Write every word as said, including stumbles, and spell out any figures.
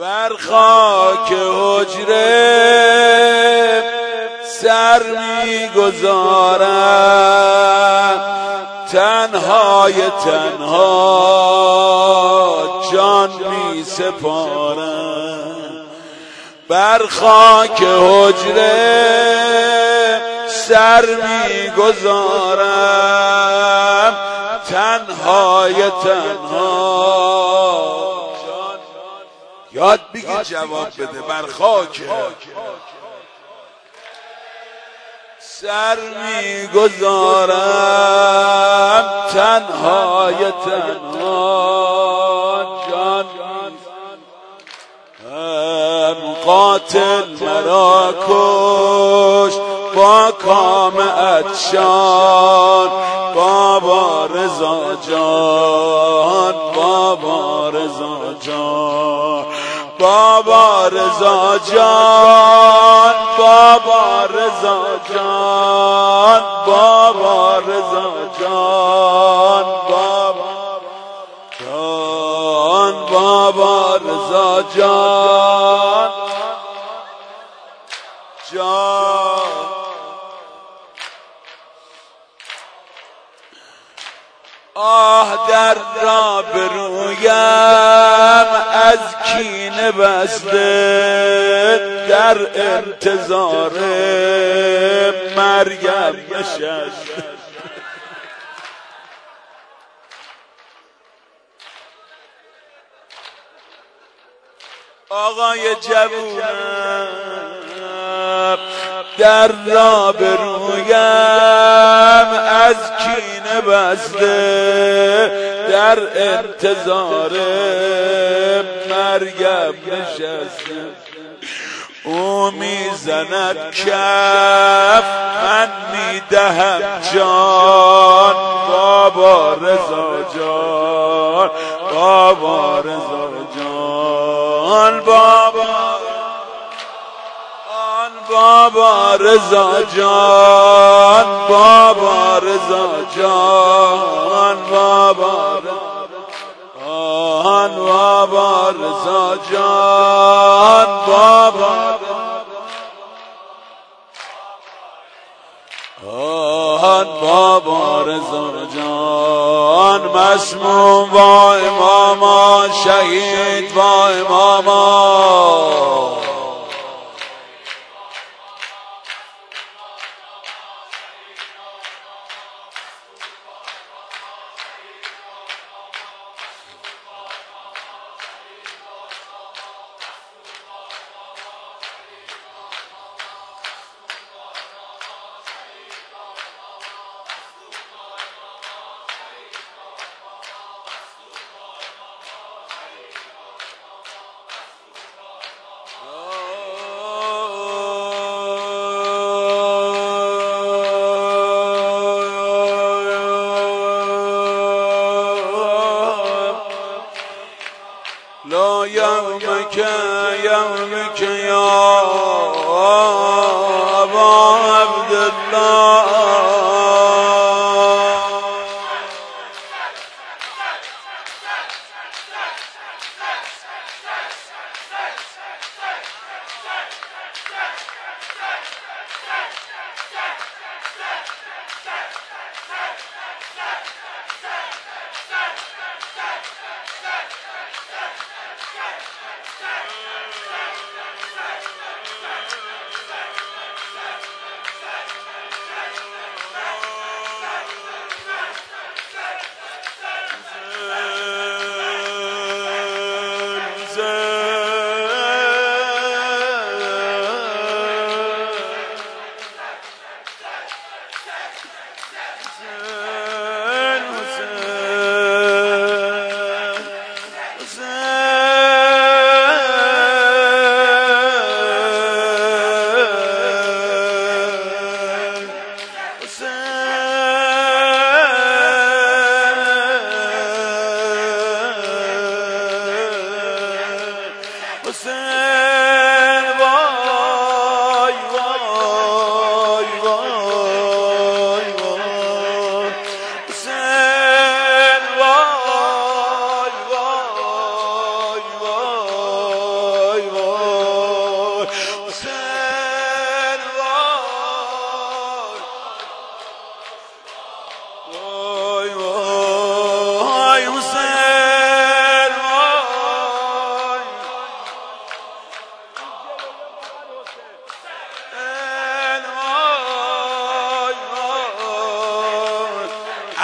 بر خاک حجره سر میگذارم، تنهای تنها جان می سپارم. بر خاک حجره سر میگذارم، تنهای تنها جان. یاد بگیر جواب بده. بر خاک سر میگذارم، تنهای تنها جان. قاتل مرا کش با کام عطشان، بابا رضا جان، بابا رضا جان، بابا رضا جان، بابا رضا جان، بابا رضا جان، بابا جان، بابا رضا جان جان. آه در را برویم از کینه بسته، در انتظار مریم نشسته. آقای جوونم در را برویم از کینه بسته، در انتظار مریم نشسته. او میزند کف من میدهم جان، بابا رضا جان، بابا رضا جان، بابا آن بابا رضا جان، بابا رضا جان، بابا آن بابا رضا جان، بابا آن بابا رضا جان. مسموم وای ماما، شهید وای ماما. لا يومك يومك يا أبا عبد الله.